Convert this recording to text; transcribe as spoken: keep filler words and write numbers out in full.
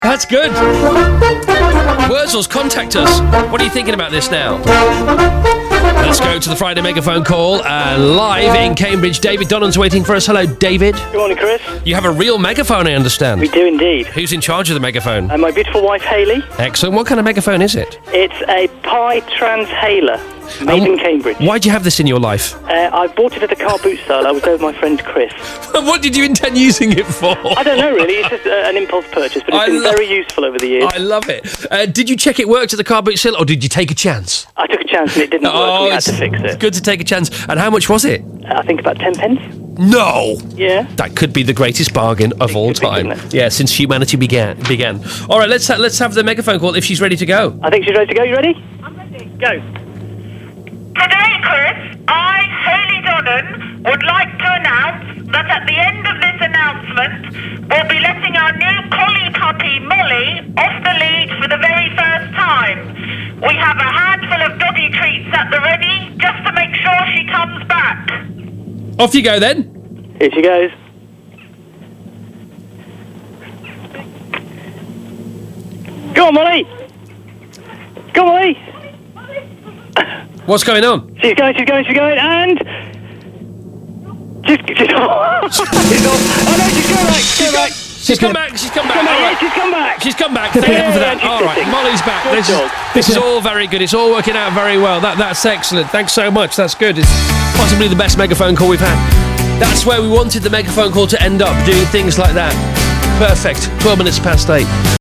That's good. Wurzels, contact us. What are you thinking about this now? Let's go to the Friday Megaphone call. Uh, live in Cambridge, David Donnan's waiting for us. Hello, David. Good morning, Chris. You have a real megaphone, I understand. We do indeed. Who's in charge of the megaphone? Uh, my beautiful wife, Hayley. Excellent. What kind of megaphone is it? It's a Pi Transhaler, made Um, in Cambridge. Why'd you have this in your life? Uh, I bought it at a car boot sale. I was there with my friend Chris. What did you intend using it for? I don't know, really. It's just uh, an impulse purchase, but it's I been lo- very useful over the years. I love it. Uh, did you check it worked at the car boot sale, or did you take a chance? I took a chance and it didn't work, so we had it's to fix it's it. good to take a chance. And how much was it? Uh, I think about ten pence. No! Yeah. That could be the greatest bargain of It all could be, time. couldn't it? Yeah, since humanity began. began. All right, let's ha- let's have the megaphone call if she's ready to go. I think she's ready to go. You ready? I'm ready. Go. Today, Chris, I, Hayley Donnan, would like to announce that at the end of this announcement, we'll be letting our new collie puppy, Molly, off the lead for the very first time. We have a handful of doggy treats at the ready, just to make sure she comes back. Off you go then. Here she goes. Go on, Molly. Go on, Molly. What's going on? She's going, she's going, she's going, and... She's... She's... she's off. Oh, no, she's going back. She's going back. She's come back. She's come back. Come back. All Yeah, right. she's come back. She's come back. Thank Yeah, you for yeah, that. she's All right, sitting. Molly's back. Good This is, dog. this is all very good. It's all working out very well. That That's excellent. Thanks so much. That's good. It's possibly the best megaphone call we've had. That's where we wanted the megaphone call to end up, doing things like that. Perfect. twelve minutes past eight.